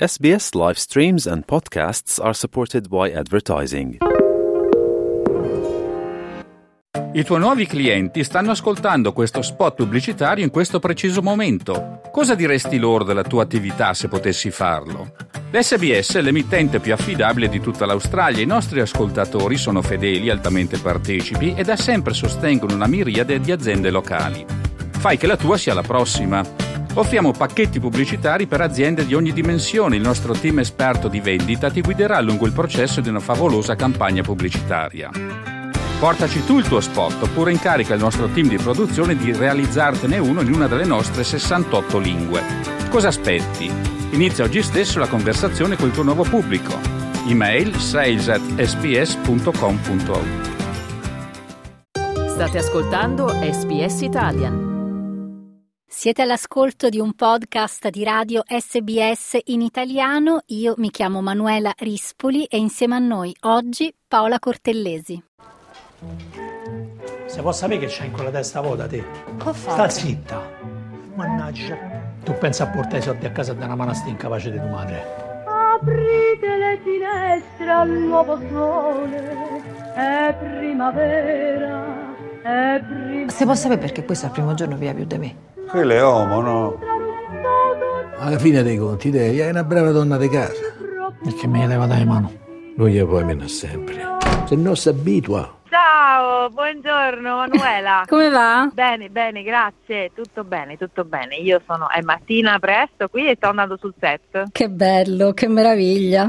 SBS live streams and podcasts are supported by advertising. I tuoi nuovi clienti stanno ascoltando questo spot pubblicitario in questo preciso momento. Cosa diresti loro della tua attività se potessi farlo? L'SBS è l'emittente più affidabile di tutta l'Australia. I nostri ascoltatori sono fedeli, altamente partecipi e da sempre sostengono una miriade di aziende locali. Fai che la tua sia la prossima. Offriamo pacchetti pubblicitari per aziende di ogni dimensione. Il nostro team esperto di vendita ti guiderà lungo il processo di una favolosa campagna pubblicitaria. Portaci tu il tuo spot oppure incarica il nostro team di produzione di realizzartene uno in una delle nostre 68 lingue. Cosa aspetti? Inizia oggi stesso la conversazione col tuo nuovo pubblico. Email sales@sbs.com.au. State ascoltando SBS Italian. Siete all'ascolto di un podcast di radio SBS in italiano. Io mi chiamo Manuela Rispoli e insieme a noi oggi Paola Cortellesi. Se può sapere che c'hai in quella testa vuota te? Sta zitta. Mannaggia. Tu pensa a portare i soldi a casa da una manastia incapace di tua madre. Aprite le finestre al nuovo sole, è primavera, è primavera. Se può sapere perché questo è il primo giorno via più di me. Quello è uomo, no? Alla fine dei conti, te è una brava donna di casa. E che me leva dai mano? Non gli puoi meno sempre. Se no si abitua. Ciao, buongiorno Manuela. Come va? Bene, grazie, tutto bene. Io è mattina presto qui e sto andando sul set. Che bello, che meraviglia.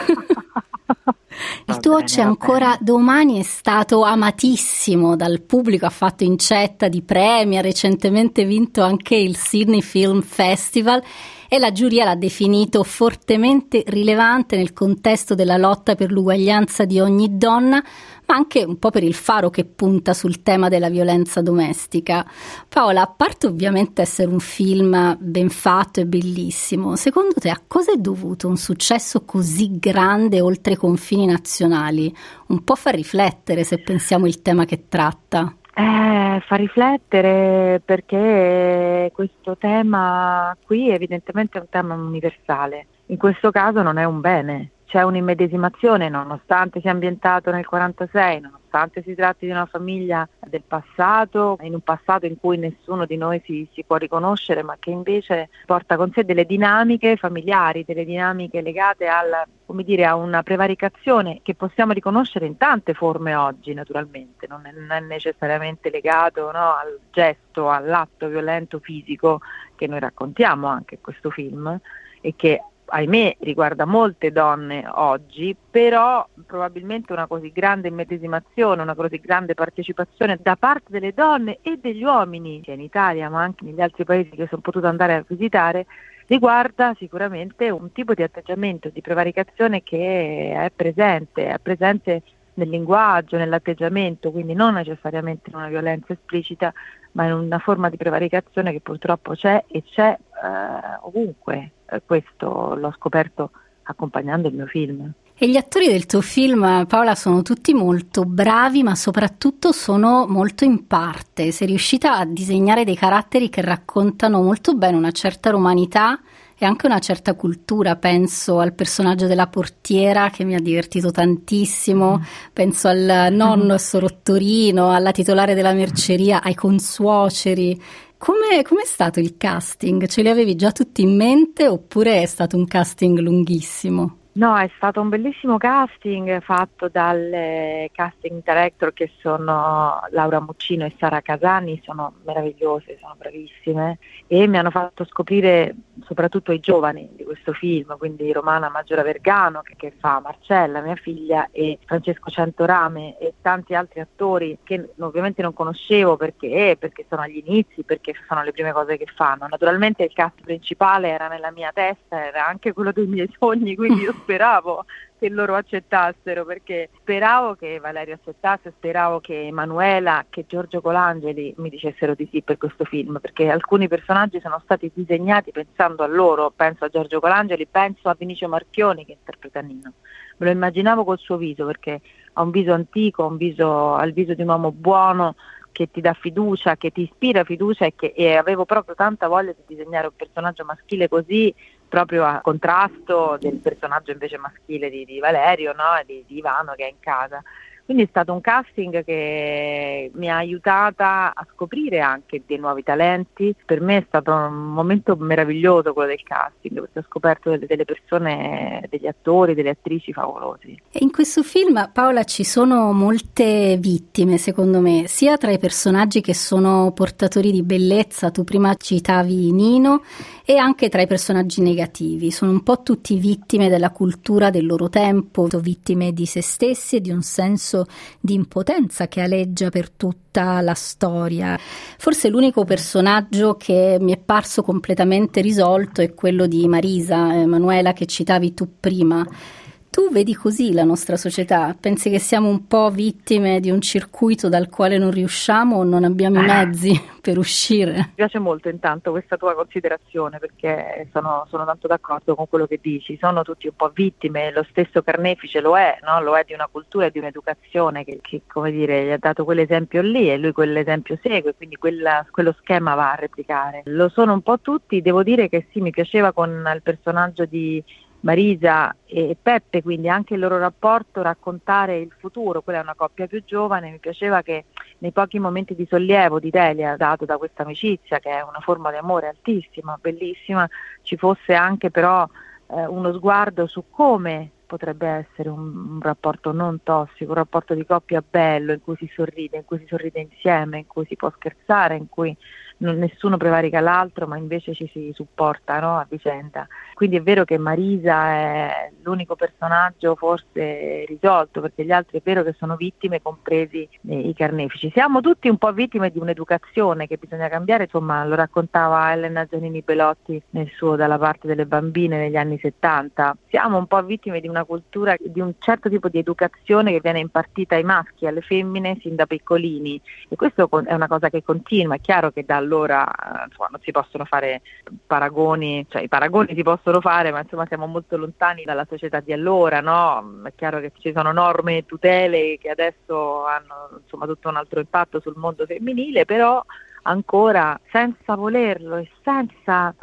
Il tuo C'è ancora domani è stato amatissimo dal pubblico, ha fatto incetta di premi, ha recentemente vinto anche il Sydney Film Festival e la giuria l'ha definito fortemente rilevante nel contesto della lotta per l'uguaglianza di ogni donna, ma anche un po' per il faro che punta sul tema della violenza domestica. Paola, a parte ovviamente essere un film ben fatto e bellissimo, secondo te a cosa è dovuto un successo così grande oltre i confini nazionali? Un po' fa riflettere se pensiamo il tema che tratta. Fa riflettere perché questo tema qui evidentemente è un tema universale. In questo caso non è un bene. C'è un'immedesimazione nonostante sia ambientato nel 46, nonostante si tratti di una famiglia del passato, in un passato in cui nessuno di noi si può riconoscere, ma che invece porta con sé delle dinamiche familiari, delle dinamiche legate a una prevaricazione che possiamo riconoscere in tante forme oggi naturalmente, non è necessariamente legato al gesto, all'atto violento fisico che noi raccontiamo anche in questo film e che ahimè riguarda molte donne oggi, però probabilmente una così grande immedesimazione, una così grande partecipazione da parte delle donne e degli uomini, sia in Italia ma anche negli altri paesi che sono potuto andare a visitare, riguarda sicuramente un tipo di atteggiamento, di prevaricazione che è presente nel linguaggio, nell'atteggiamento, quindi non necessariamente in una violenza esplicita, ma in una forma di prevaricazione che purtroppo c'è ovunque. Questo l'ho scoperto accompagnando il mio film. E gli attori del tuo film, Paola, sono tutti molto bravi, ma soprattutto sono molto in parte. Sei riuscita a disegnare dei caratteri che raccontano molto bene una certa romanità e anche una certa cultura. Penso al personaggio della portiera che mi ha divertito tantissimo, penso al nonno sorottorino, alla titolare della merceria, ai consuoceri. Com'è stato il casting? Ce li avevi già tutti in mente oppure è stato un casting lunghissimo? No, è stato un bellissimo casting fatto dalle casting director che sono Laura Muccino e Sara Casani, sono meravigliose, sono bravissime e mi hanno fatto scoprire soprattutto i giovani di questo film, quindi Romana Maggiora Vergano che fa Marcella, mia figlia, e Francesco Centorame e tanti altri attori che ovviamente non conoscevo perché sono agli inizi, perché sono le prime cose che fanno. Naturalmente il cast principale era nella mia testa, era anche quello dei miei sogni, quindi io speravo che loro accettassero, perché speravo che Valerio accettasse, speravo che Emanuela, che Giorgio Colangeli mi dicessero di sì per questo film, perché alcuni personaggi sono stati disegnati pensando a loro, penso a Giorgio Colangeli, penso a Vinicio Marchioni che interpreta Nino. Me lo immaginavo col suo viso, perché ha un viso antico, ha il viso di un uomo buono, che ti dà fiducia, che ti ispira fiducia e avevo proprio tanta voglia di disegnare un personaggio maschile così proprio a contrasto del personaggio invece maschile di Valerio, no? E di Ivano che è in casa. Quindi è stato un casting che mi ha aiutata a scoprire anche dei nuovi talenti. Per me è stato un momento meraviglioso quello del casting, perché ho scoperto delle persone, degli attori, delle attrici favolosi. E in questo film, Paola, ci sono molte vittime, secondo me, sia tra i personaggi che sono portatori di bellezza, tu prima citavi Nino, e anche tra i personaggi negativi. Sono un po' tutti vittime della cultura del loro tempo, vittime di se stessi e di un senso di impotenza che aleggia per tutta la storia. Forse l'unico personaggio che mi è parso completamente risolto è quello di Marisa, Emanuela, che citavi tu prima. Tu vedi così la nostra società? Pensi che siamo un po' vittime di un circuito dal quale non riusciamo o non abbiamo i mezzi per uscire? Mi piace molto intanto questa tua considerazione, perché sono tanto d'accordo con quello che dici. Sono tutti un po' vittime, lo stesso Carnefice lo è, no? Lo è di una cultura e di un'educazione che come dire, gli ha dato quell'esempio lì e lui quell'esempio segue, quindi quello schema va a replicare. Lo sono un po' tutti. Devo dire che sì, mi piaceva con il personaggio di Marisa e Peppe, quindi anche il loro rapporto, raccontare il futuro. Quella è una coppia più giovane. Mi piaceva che nei pochi momenti di sollievo di Delia dato da questa amicizia, che è una forma di amore altissima, bellissima, ci fosse anche però uno sguardo su come potrebbe essere un rapporto non tossico, un rapporto di coppia bello, in cui si sorride insieme, in cui si può scherzare, in cui nessuno prevarica l'altro, ma invece ci si supporta, no, a vicenda. Quindi è vero che Marisa è l'unico personaggio forse risolto, perché gli altri è vero che sono vittime, compresi i carnefici. Siamo tutti un po' vittime di un'educazione che bisogna cambiare, insomma lo raccontava Elena Giannini Belotti nel suo Dalla parte delle bambine negli anni 70. Siamo un po' vittime di una cultura, di un certo tipo di educazione che viene impartita ai maschi e alle femmine sin da piccolini, e questo è una cosa che continua. È chiaro che da allora insomma, non si possono fare paragoni, cioè i paragoni si possono fare, ma insomma siamo molto lontani dalla società di allora, no? È chiaro che ci sono norme e tutele che adesso hanno insomma tutto un altro impatto sul mondo femminile, però ancora senza volerlo e senza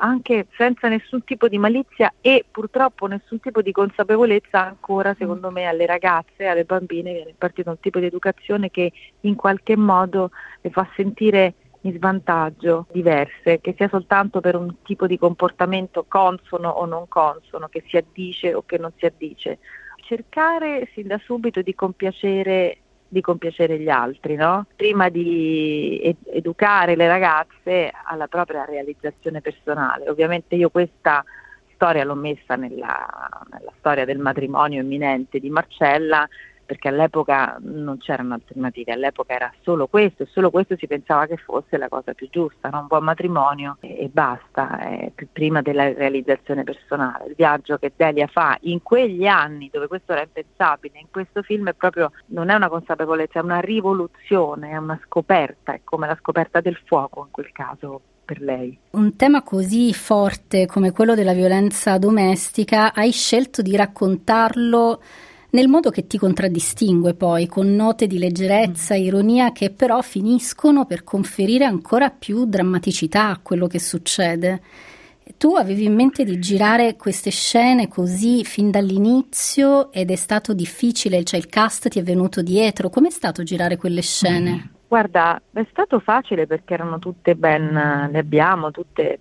nessun tipo di malizia e purtroppo nessun tipo di consapevolezza, ancora secondo me alle ragazze, alle bambine viene impartito un tipo di educazione che in qualche modo le fa sentire in svantaggio, diverse, che sia soltanto per un tipo di comportamento consono o non consono, che si addice o che non si addice. Cercare sin da subito di compiacere gli altri, no? Prima di educare le ragazze alla propria realizzazione personale. Ovviamente io questa storia l'ho messa nella storia del matrimonio imminente di Marcella, perché all'epoca non c'erano alternative, all'epoca era solo questo, e solo questo si pensava che fosse la cosa più giusta, no? Un buon matrimonio e basta, prima della realizzazione personale. Il viaggio che Delia fa in quegli anni dove questo era impensabile, in questo film è proprio, non è una consapevolezza, è una rivoluzione, è una scoperta, è come la scoperta del fuoco in quel caso per lei. Un tema così forte come quello della violenza domestica, hai scelto di raccontarlo nel modo che ti contraddistingue poi, con note di leggerezza, ironia, che però finiscono per conferire ancora più drammaticità a quello che succede. Tu avevi in mente di girare queste scene così fin dall'inizio ed è stato difficile, cioè il cast ti è venuto dietro. Com'è stato girare quelle scene? Guarda, è stato facile perché erano tutte abbiamo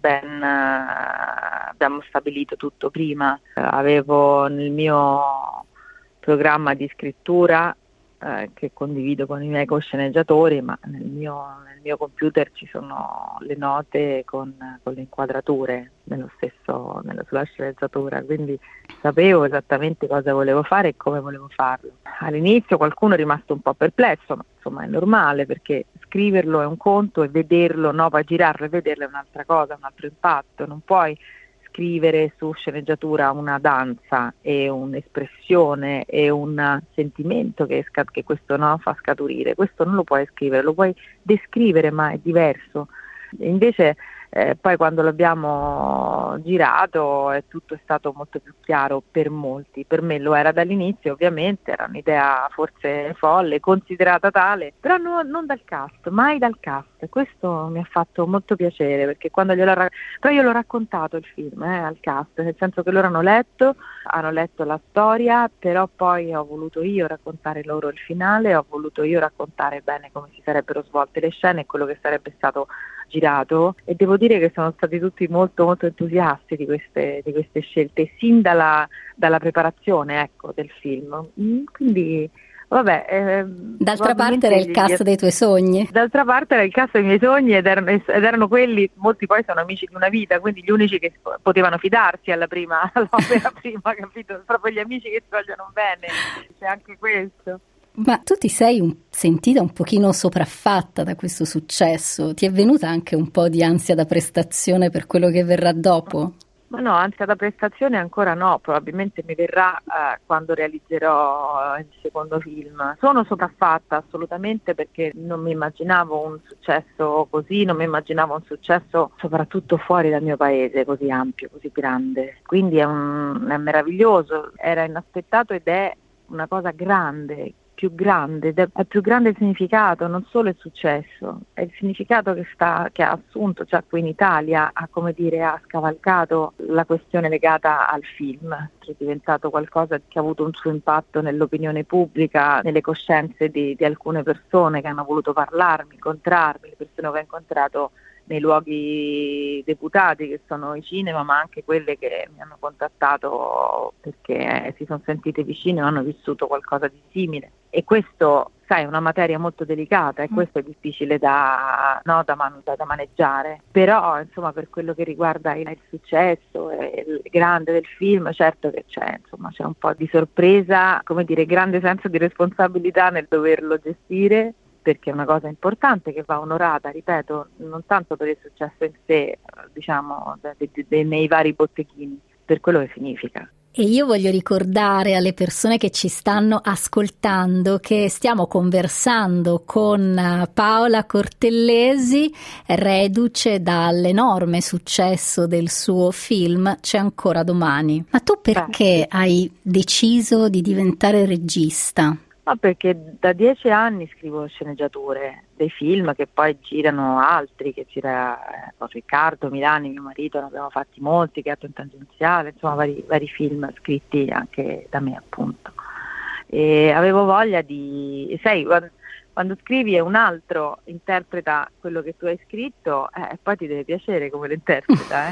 stabilito tutto prima. Avevo nel mio programma di scrittura che condivido con i miei co-sceneggiatori, ma nel mio computer ci sono le note con le inquadrature sulla sceneggiatura, quindi sapevo esattamente cosa volevo fare e come volevo farlo. All'inizio qualcuno è rimasto un po' perplesso, ma insomma è normale, perché scriverlo è un conto e vederlo, no, poi girarlo e vederlo è un'altra cosa, un altro impatto. Non puoi scrivere su sceneggiatura una danza e un'espressione e un sentimento che questo no fa scaturire. Questo non lo puoi scrivere, lo puoi descrivere, ma è diverso. Invece Poi quando l'abbiamo girato tutto è stato molto più chiaro per molti, per me lo era dall'inizio ovviamente, era un'idea forse folle, considerata tale, però non dal cast, mai dal cast, questo mi ha fatto molto piacere perché quando però io l'ho raccontato il film al cast, nel senso che loro hanno letto la storia, però poi ho voluto io raccontare loro il finale, ho voluto io raccontare bene come si sarebbero svolte le scene e quello che sarebbe stato girato, e devo dire che sono stati tutti molto molto entusiasti di queste scelte sin dalla preparazione, ecco, del film. Quindi vabbè, d'altra parte era il cast dei tuoi sogni. D'altra parte era il cast dei miei sogni ed erano quelli, molti poi sono amici di una vita, quindi gli unici che potevano fidarsi all'opera prima, capito? Proprio gli amici che si vogliono bene, c'è anche questo. Ma tu ti sei sentita un pochino sopraffatta da questo successo? Ti è venuta anche un po' di ansia da prestazione per quello che verrà dopo? Ma no, ansia da prestazione ancora no, probabilmente mi verrà quando realizzerò il secondo film. Sono sopraffatta assolutamente perché non mi immaginavo un successo così, non mi immaginavo un successo soprattutto fuori dal mio paese, così ampio, così grande. Quindi è meraviglioso, era inaspettato ed è una cosa grande, più grande il significato, non solo il successo, è il significato che ha assunto già qui in Italia, ha scavalcato la questione legata al film, che è diventato qualcosa che ha avuto un suo impatto nell'opinione pubblica, nelle coscienze di alcune persone che hanno voluto parlarmi, incontrarmi, le persone che ho incontrato nei luoghi deputati che sono i cinema, ma anche quelle che mi hanno contattato perché si sono sentite vicine o hanno vissuto qualcosa di simile. E questo, sai, è una materia molto delicata e questo è difficile da maneggiare. Però, insomma, per quello che riguarda il successo e il grande del film, certo che c'è un po' di sorpresa, grande senso di responsabilità nel doverlo gestire, perché è una cosa importante che va onorata, ripeto, non tanto per il successo in sé, nei vari botteghini, per quello che significa. E io voglio ricordare alle persone che ci stanno ascoltando che stiamo conversando con Paola Cortellesi, reduce dall'enorme successo del suo film C'è ancora domani. Ma tu perché hai deciso di diventare regista? Ma perché da 10 anni scrivo sceneggiature, dei film che poi girano altri, che gira Riccardo Milani, mio marito, ne abbiamo fatti molti, Gatto in tangenziale, insomma vari film scritti anche da me appunto. E avevo voglia sai, quando scrivi e un altro interpreta quello che tu hai scritto, poi ti deve piacere come lo interpreta,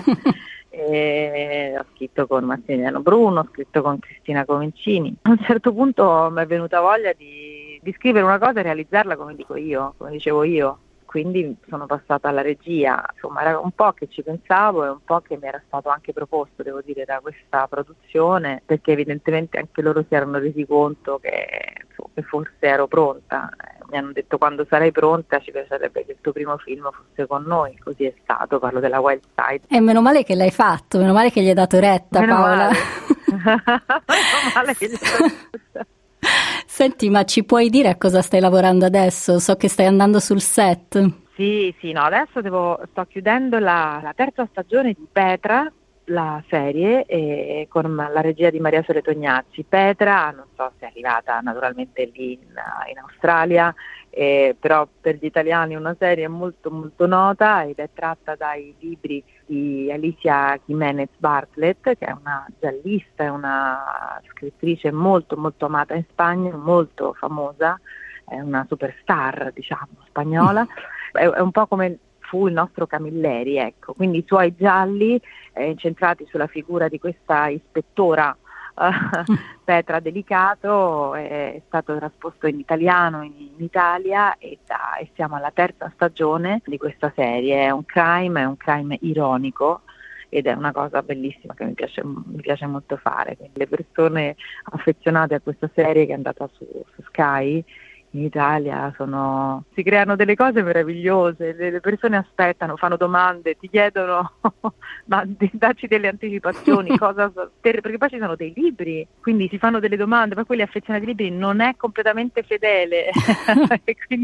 ho scritto con Massimiliano Bruno, ho scritto con Cristina Comencini. A un certo punto mi è venuta voglia di scrivere una cosa e realizzarla come dicevo io. Quindi sono passata alla regia, insomma era un po' che ci pensavo e un po' che mi era stato anche proposto, devo dire, da questa produzione, perché evidentemente anche loro si erano resi conto che forse ero pronta. Mi hanno detto: quando sarai pronta ci piacerebbe che il tuo primo film fosse con noi, così è stato, parlo della Wild Side. E meno male che l'hai fatto, meno male che gli hai dato retta, meno Paola. Meno male che gli hai dato retta. Senti, ma ci puoi dire a cosa stai lavorando adesso? So che stai andando sul set. Sì, no, adesso sto chiudendo la terza stagione di Petra, la serie, con la regia di Maria Sole Tognazzi. Petra, non so se è arrivata naturalmente lì in Australia, però per gli italiani è una serie molto molto nota ed è tratta dai libri di Alicia Jimenez Bartlett, che è una giallista, è una scrittrice molto molto amata in Spagna, molto famosa, è una superstar, diciamo, spagnola. È un po' come fu il nostro Camilleri, ecco, quindi i suoi gialli incentrati sulla figura di questa ispettora Petra Delicato, è stato trasposto in italiano in Italia e siamo alla terza stagione di questa serie. È un crime ironico ed è una cosa bellissima che mi piace molto fare. Quindi le persone affezionate a questa serie, che è andata su Sky in Italia, si creano delle cose meravigliose, le persone aspettano, fanno domande, ti chiedono ma dacci delle anticipazioni, perché poi ci sono dei libri, quindi si fanno delle domande, ma quelli affezionati ai libri non è completamente fedele e quindi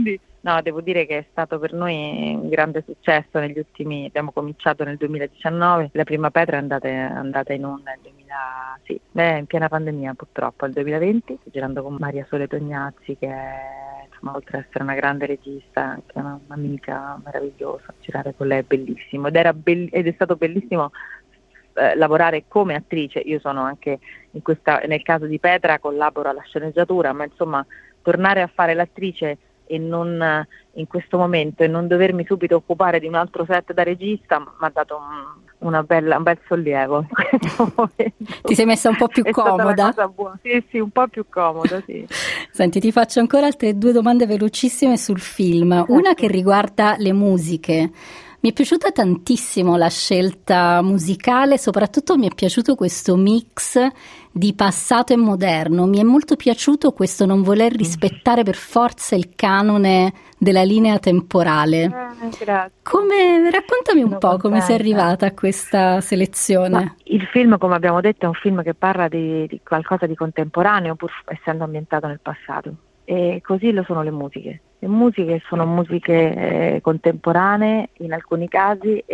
No, devo dire che è stato per noi un grande successo negli ultimi, abbiamo cominciato nel 2019, la prima Petra è andata in onda nel in piena pandemia purtroppo, il 2020, girando con Maria Sole Tognazzi, che è, insomma, oltre ad essere una grande regista, anche un'amica meravigliosa, girare con lei è bellissimo, ed è stato bellissimo lavorare come attrice. Io sono anche nel caso di Petra collaboro alla sceneggiatura, ma insomma tornare a fare l'attrice e non in questo momento e non dovermi subito occupare di un altro set da regista mi ha dato un bel sollievo in questo momento. Ti sei messa un po' più comoda? Sì, un po' più comoda, sì. Senti, ti faccio ancora altre 2 domande velocissime sul film. Una che riguarda le musiche. Mi è piaciuta tantissimo la scelta musicale, soprattutto mi è piaciuto questo mix di passato e moderno. Mi è molto piaciuto questo non voler rispettare per forza il canone della linea temporale. Grazie. Raccontami un po' come sei arrivata a questa selezione. Ma il film, come abbiamo detto, è un film che parla di qualcosa di contemporaneo, pur essendo ambientato nel passato. E così lo sono le musiche. Le musiche sono musiche contemporanee in alcuni casi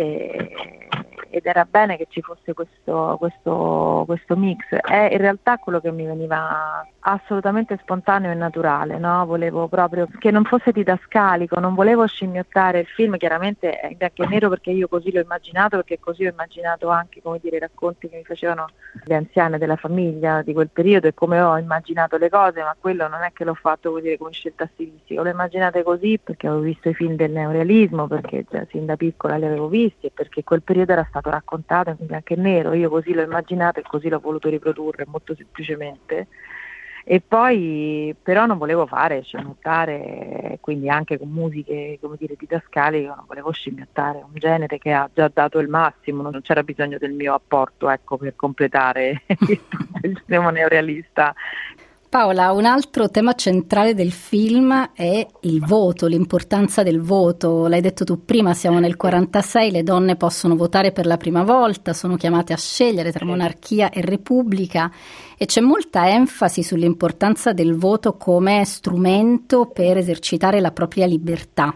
ed era bene che ci fosse questo mix. È in realtà quello che mi veniva assolutamente spontaneo e naturale, no? Volevo proprio che non fosse didascalico, non volevo scimmiottare il film, chiaramente è in bianco e nero perché io così l'ho immaginato, perché così ho immaginato anche, come dire, i racconti che mi facevano le anziane della famiglia di quel periodo e come ho immaginato le cose, ma quello non è che l'ho fatto, come dire, come scelta stilistica, l'ho immaginate così perché avevo visto i film del neorealismo, perché già sin da piccola li avevo visti e perché quel periodo era stato raccontato in bianco e nero, io così l'ho immaginato e così l'ho voluto riprodurre molto semplicemente. E poi però non volevo scimmiottare, quindi anche con musiche, come dire, didascaliche, non volevo scimmiottare un genere che ha già dato il massimo, non c'era bisogno del mio apporto, ecco, per completare il cinema neorealista. Paola, un altro tema centrale del film è il voto, l'importanza del voto. L'hai detto tu prima, siamo nel 46, le donne possono votare per la prima volta, sono chiamate a scegliere tra monarchia e repubblica e c'è molta enfasi sull'importanza del voto come strumento per esercitare la propria libertà.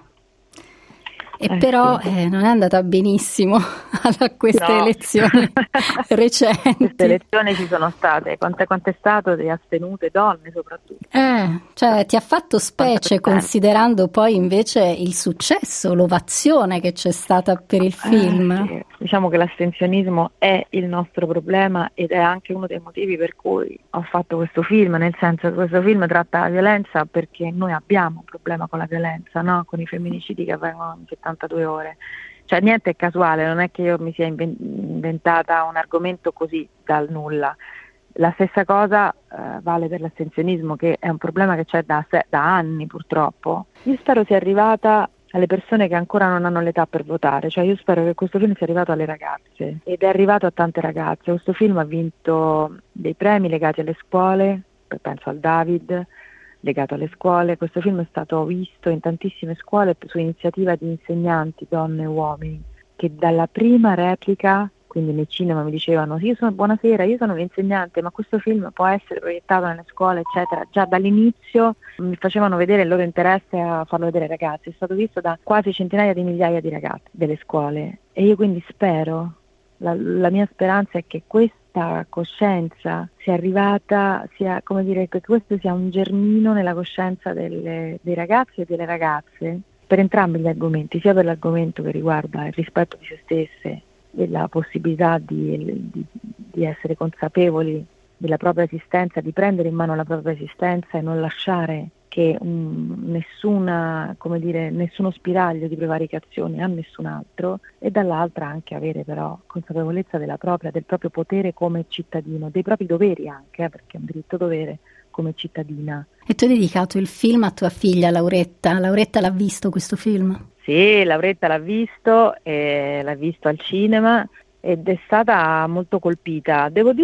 E però non è andata benissimo a queste elezioni recenti. Queste elezioni ci sono state, quante è stato di astenute donne soprattutto. Cioè ti ha fatto specie considerando poi invece il successo, l'ovazione che c'è stata per il film. Sì. Diciamo che l'astensionismo è il nostro problema ed è anche uno dei motivi per cui ho fatto questo film, nel senso che questo film tratta la violenza perché noi abbiamo un problema con la violenza, no? Con i femminicidi che avvengono in 72 ore. Cioè niente è casuale, non è che io mi sia inventata un argomento così dal nulla. La stessa cosa vale per l'astensionismo, che è un problema che c'è da anni purtroppo. Io spero sia arrivata alle persone che ancora non hanno l'età per votare, cioè io spero che questo film sia arrivato alle ragazze ed è arrivato a tante ragazze. Questo film ha vinto dei premi legati alle scuole, penso al David, legato alle scuole. Questo film è stato visto in tantissime scuole su iniziativa di insegnanti, donne e uomini, che dalla prima replica, quindi nel cinema mi dicevano buonasera, io sono l'insegnante, ma questo film può essere proiettato nelle scuole, eccetera. Già dall'inizio mi facevano vedere il loro interesse a farlo vedere ai ragazzi. È stato visto da quasi centinaia di migliaia di ragazzi delle scuole e io quindi spero, la mia speranza è che questa coscienza sia arrivata, come dire, che questo sia un germino nella coscienza dei ragazzi e delle ragazze per entrambi gli argomenti, sia per l'argomento che riguarda il rispetto di se stesse e la possibilità di essere consapevoli della propria esistenza, di prendere in mano la propria esistenza e non lasciare che nessuno spiraglio di prevaricazione a nessun altro, e dall'altra anche avere però consapevolezza del proprio potere come cittadino, dei propri doveri anche, perché è un diritto dovere come cittadina. E tu hai dedicato il film a tua figlia Lauretta. Lauretta l'ha visto questo film? Sì, Lauretta l'ha visto al cinema ed è stata molto colpita. Devo dire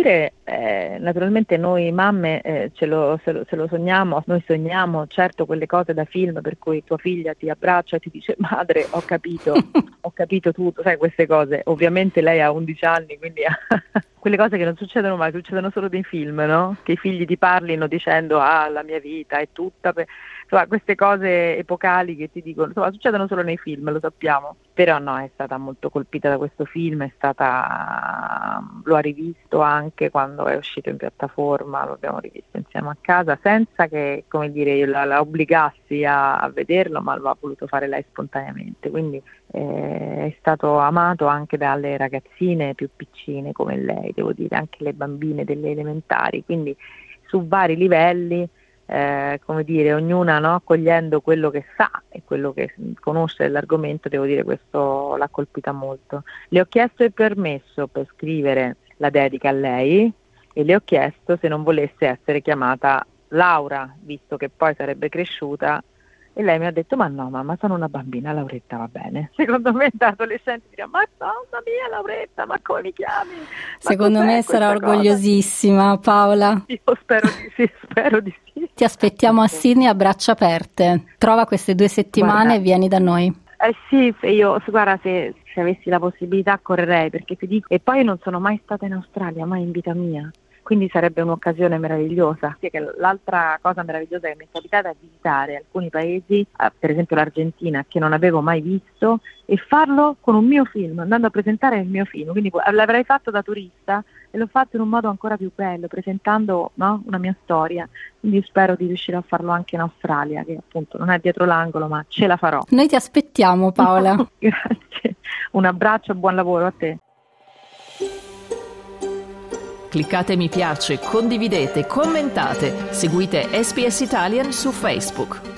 naturalmente noi mamme se lo sogniamo, noi sogniamo certo quelle cose da film per cui tua figlia ti abbraccia e ti dice madre ho capito tutto, sai, queste cose. Ovviamente lei ha 11 anni, quindi quelle cose che non succedono mai, succedono solo nei film, no? Che i figli ti parlino dicendo la mia vita è tutta insomma, queste cose epocali che ti dicono, insomma, succedono solo nei film, lo sappiamo. Però no, è stata molto colpita da questo film, lo ha rivisto anche quando è uscito in piattaforma, lo abbiamo rivisto insieme a casa, senza che, come dire, io la obbligassi a vederlo, ma lo ha voluto fare lei spontaneamente, quindi è stato amato anche dalle ragazzine più piccine come lei, devo dire, anche le bambine delle elementari, quindi su vari livelli. Come dire, ognuna, no, cogliendo quello che sa e quello che conosce dell'argomento, devo dire questo l'ha colpita molto. Le ho chiesto il permesso per scrivere la dedica a lei e le ho chiesto se non volesse essere chiamata Laura, visto che poi sarebbe cresciuta, e lei mi ha detto ma no mamma, sono una bambina, Lauretta va bene. Secondo me da adolescente dirà ma mamma mia Lauretta, ma come mi chiami? Secondo me sarà orgogliosissima Paola. Io spero di sì. Ti aspettiamo a Sydney a braccia aperte. Trova queste 2 settimane e vieni da noi. Sì, io guarda, se avessi la possibilità correrei, perché ti dico, e poi non sono mai stata in Australia, mai in vita mia. Quindi sarebbe un'occasione meravigliosa. L'altra cosa meravigliosa che mi è capitata è visitare alcuni paesi, per esempio l'Argentina, che non avevo mai visto, e farlo con un mio film, andando a presentare il mio film. Quindi l'avrei fatto da turista e l'ho fatto in un modo ancora più bello, presentando, no, una mia storia. Quindi spero di riuscire a farlo anche in Australia, che appunto non è dietro l'angolo, ma ce la farò. Noi ti aspettiamo, Paola. Grazie. Un abbraccio e buon lavoro a te. Cliccate mi piace, condividete, commentate, seguite SPS Italian su Facebook.